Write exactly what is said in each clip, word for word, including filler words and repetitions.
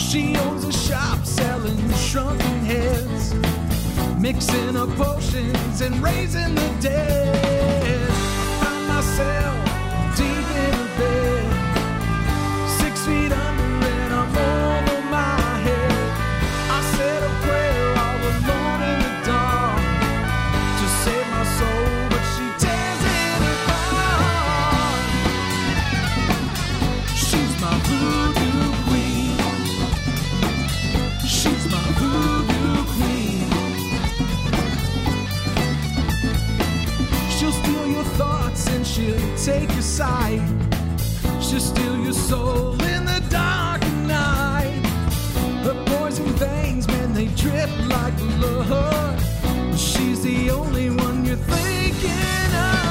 She owns a shop selling shrunken heads, mixing up potions and raising the dead. I found myself deep in a bed, six feet under and I'm over my head. I said a prayer all alone in the dark to save my soul, but she tears it apart. She's my voodoo queen. She's my voodoo queen. She'll steal your thoughts and she'll take your sight. She'll steal your soul in the dark of night. Her poison veins, man, they drip like blood. She's the only one you're thinking of.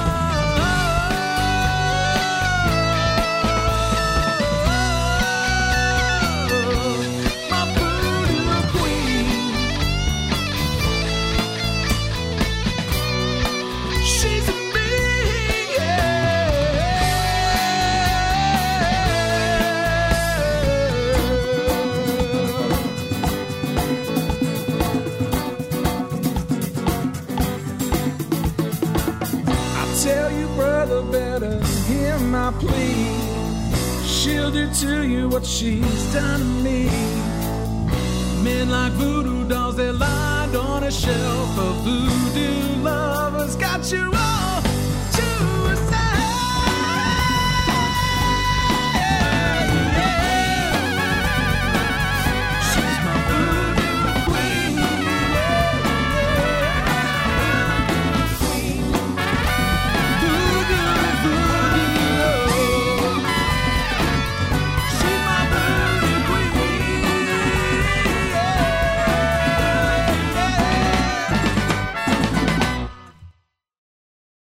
My voodoo queen. She's me, tell you, brother, better hear my plea. She'll do to you what she's done to me. Men like voodoo dolls, they're lined on a shelf of voodoo lovers. Got you